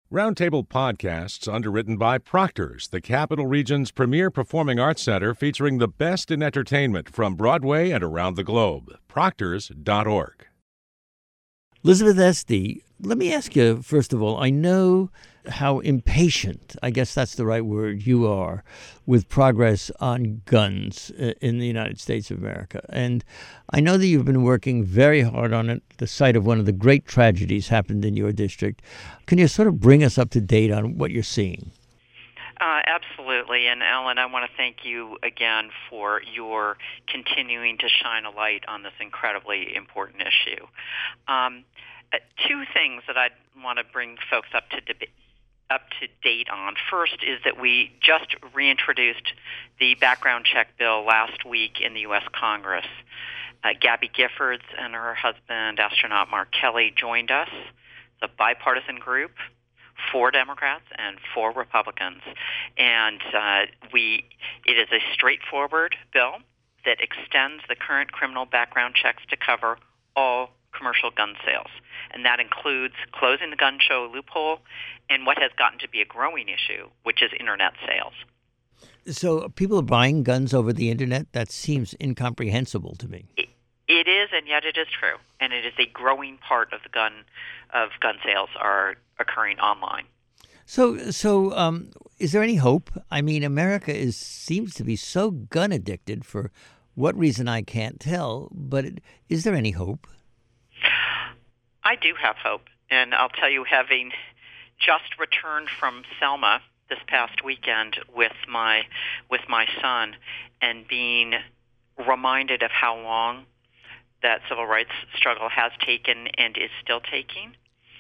Roundtable Podcasts, underwritten by Proctor's, the Capital Region's premier performing arts center featuring the best in entertainment from Broadway and around the globe. Proctors.org. Elizabeth Esty, let me ask you, first of all, I know how impatient, I guess that's the right word, you are with progress on guns in the United States of America. And I know that you've been working very hard on it. The site of one of the great tragedies happened in your district. Can you sort of bring us up to date on what you're seeing? Absolutely. And Alan, I want to thank you again for your continuing to shine a light on this incredibly important issue. Two things that I want to bring folks up to date on. First is that we just reintroduced the background check bill last week in the U.S. Congress. Gabby Giffords and her husband, astronaut Mark Kelly, joined us. It's a bipartisan group, 4 Democrats and 4 Republicans. And it is a straightforward bill that extends the current criminal background checks to cover all commercial gun sales. And that includes closing the gun show loophole and what has gotten to be a growing issue, which is Internet sales. So people are buying guns over the Internet? That seems incomprehensible to me. It is, and yet it is true. And it is a growing part of gun sales are occurring online. So, is there any hope? I mean, America seems to be so gun addicted for what reason I can't tell, but is there any hope? I do have hope, and I'll tell you, having just returned from Selma this past weekend with my son, and being reminded of how long that civil rights struggle has taken and is still taking,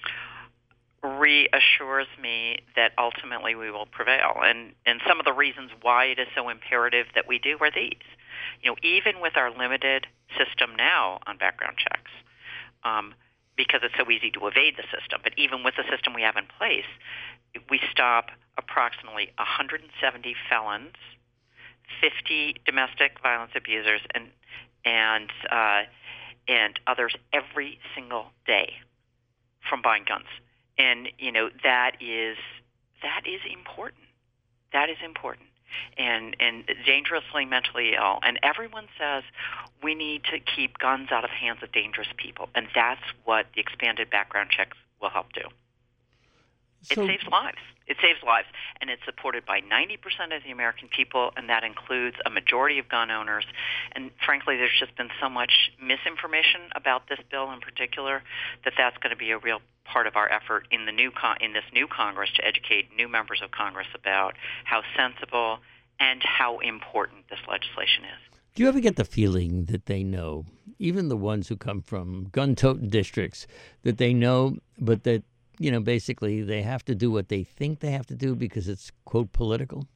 reassures me that ultimately we will prevail. And some of the reasons why it is so imperative that we do are these. You know, even with our limited system now on background checks, because it's so easy to evade the system, but even with the system we have in place, we stop approximately 170 felons, 50 domestic violence abusers, and others every single day from buying guns. And you know that is important. That is important. And dangerously mentally ill. And everyone says we need to keep guns out of the hands of dangerous people. And that's what the expanded background checks will help do. So, it saves lives. It saves lives. And it's supported by 90% of the American people, and that includes a majority of gun owners. And frankly, there's just been so much misinformation about this bill in particular that that's going to be a real part of our effort in this new Congress to educate new members of Congress about how sensible and how important this legislation is. Do you ever get the feeling that they know, even the ones who come from gun-toting districts, that they know, but that, you know, basically they have to do what they think they have to do because it's, quote, political?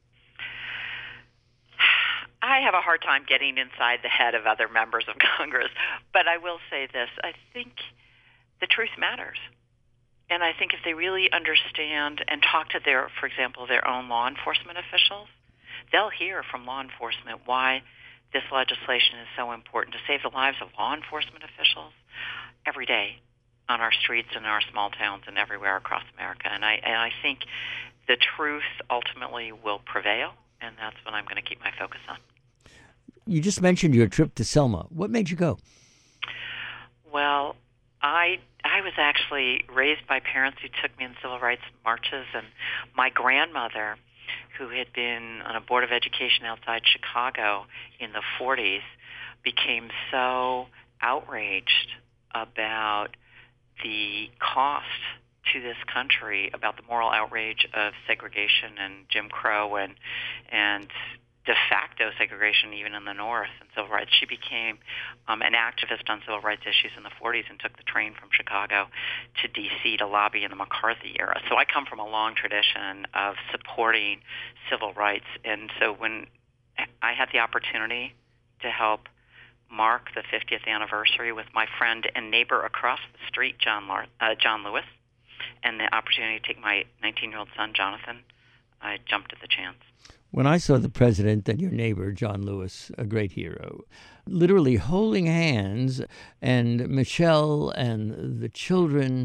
I have a hard time getting inside the head of other members of Congress, but I will say this. I think the truth matters. And I think if they really understand and talk to for example, their own law enforcement officials, they'll hear from law enforcement why this legislation is so important to save the lives of law enforcement officials every day on our streets and our small towns and everywhere across America. And I think the truth ultimately will prevail, and that's what I'm going to keep my focus on. You just mentioned your trip to Selma. What made you go? Well, I was actually raised by parents who took me in civil rights marches, and my grandmother, who had been on a board of education outside Chicago in the 40s, became so outraged about the cost to this country, about the moral outrage of segregation and Jim Crow and de facto segregation even in the North and civil rights. She became an activist on civil rights issues in the 40s and took the train from Chicago to D.C. to lobby in the McCarthy era. So I come from a long tradition of supporting civil rights. And so when I had the opportunity to help mark the 50th anniversary with my friend and neighbor across the street, John Lewis, and the opportunity to take my 19-year-old son, Jonathan, I jumped at the chance. When I saw the president and your neighbor, John Lewis, a great hero, literally holding hands, and Michelle and the children,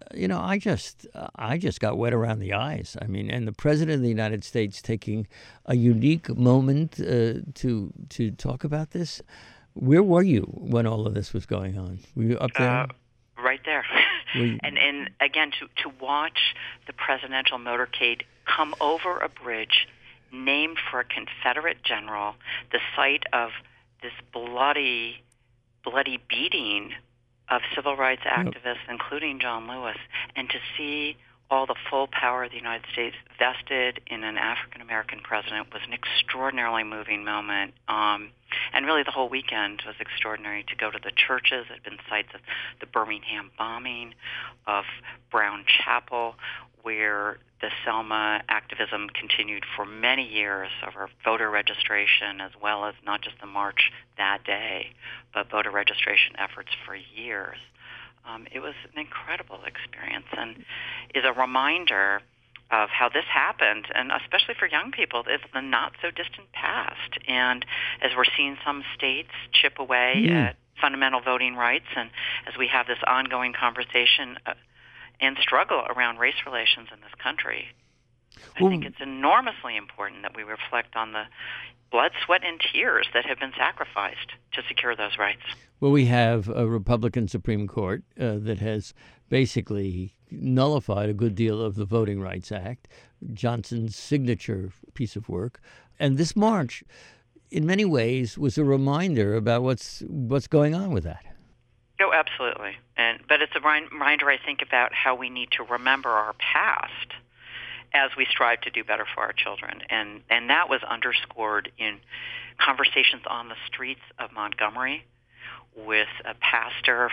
I just got wet around the eyes. I mean, and the President of the United States taking a unique moment to talk about this. Where were you when all of this was going on? Were you up there? Right there. And again, to watch the presidential motorcade come over a bridge named for a Confederate general, the site of this bloody beating of civil rights activists, including John Lewis, and to see all the full power of the United States vested in an African-American president was an extraordinarily moving moment. And really the whole weekend was extraordinary, to go to the churches that had been sites of the Birmingham bombing, of Brown Chapel, where the Selma activism continued for many years over voter registration, as well as not just the march that day, but voter registration efforts for years. It was an incredible experience and is a reminder of how this happened, and especially for young people, it's the not-so-distant past. And as we're seeing some states chip away at fundamental voting rights, and as we have this ongoing conversation and struggle around race relations in this country, I think it's enormously important that we reflect on the blood, sweat, and tears that have been sacrificed to secure those rights. Well, we have a Republican Supreme Court that has basically nullified a good deal of the Voting Rights Act, Johnson's signature piece of work. And this march, in many ways, was a reminder about what's going on with that. Oh, absolutely. But it's a reminder, I think, about how we need to remember our past as we strive to do better for our children. And that was underscored in conversations on the streets of Montgomery with a pastor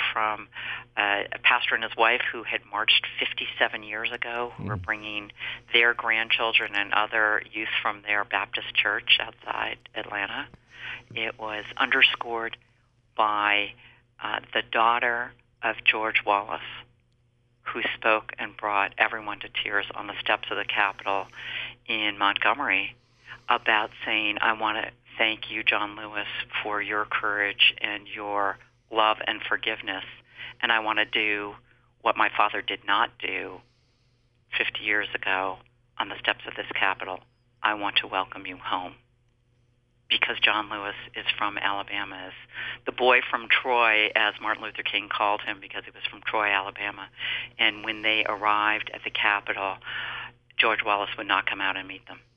and his wife who had marched 57 years ago, who were bringing their grandchildren and other youth from their Baptist church outside Atlanta. It was underscored by the daughter of George Wallace, who spoke and brought everyone to tears on the steps of the Capitol in Montgomery about saying, I want to thank you, John Lewis, for your courage and your love and forgiveness, and I want to do what my father did not do 50 years ago on the steps of this Capitol. I want to welcome you home. Because John Lewis is from Alabama, is the boy from Troy, as Martin Luther King called him, because he was from Troy, Alabama. And when they arrived at the Capitol, George Wallace would not come out and meet them.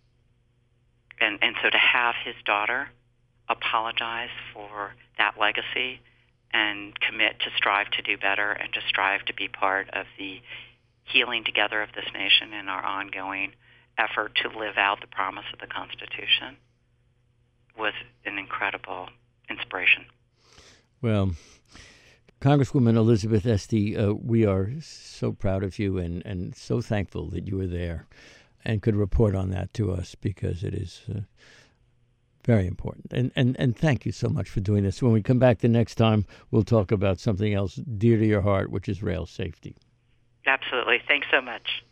And so to have his daughter apologize for that legacy and commit to strive to do better and to strive to be part of the healing together of this nation in our ongoing effort to live out the promise of the Constitution was an incredible inspiration. Well, Congresswoman Elizabeth Esty, we are so proud of you and so thankful that you were there and could report on that to us, because it is very important. And thank you so much for doing this. When we come back the next time, we'll talk about something else dear to your heart, which is rail safety. Absolutely. Thanks so much.